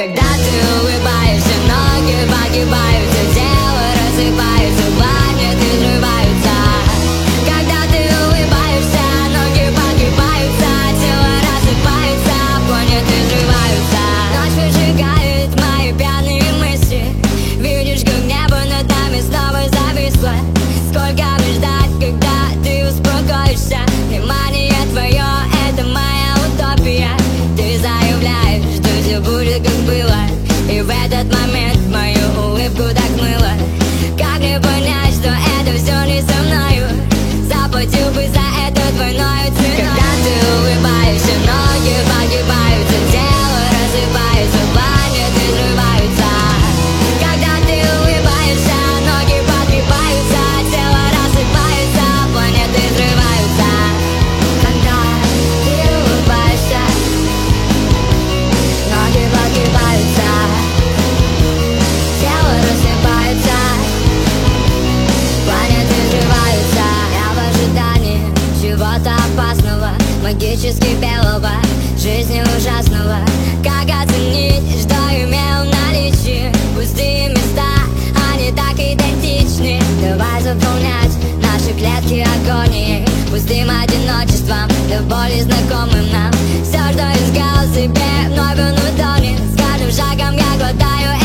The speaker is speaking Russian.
Когда ты улыбаешься, ноги погибаются, тело рассыпается, планеты взрываются. Когда ты улыбаешься, ноги погибаются, тело рассыпается, планеты взрываются. Ночь выжигает мои пьяные мысли. Видишь, как небо над нами снова зависло. Сколько мне ждать, когда ты успокоишься? Внимание твое — это моя утопия. Ты заявляешь, что все будет как было, и в этот момент мою улыбку так мыло. Как мне понять, что это все не со мною? Заплатил бы за это двойной ценой. Когда ты улыбаешься, ноги погибаются, тело рассыпается, планеты взрываются. Когда ты улыбаешься, ноги погибаются, тело рассыпается, планеты взрываются. Когда ты улыбаешься, ноги погибаются, тело рассыпается, планеты взрываются. Я в ожидании чего-то опасного, магически белого, жизни ужасного. Как оценить, что имел в наличии? Пустые места, они так идентичны. Давай заполнять наши клетки агонией, пустым одиночеством, до боли знакомым нам. Все, что искал себе, вновь он утонет. С каждым шагом я глотаю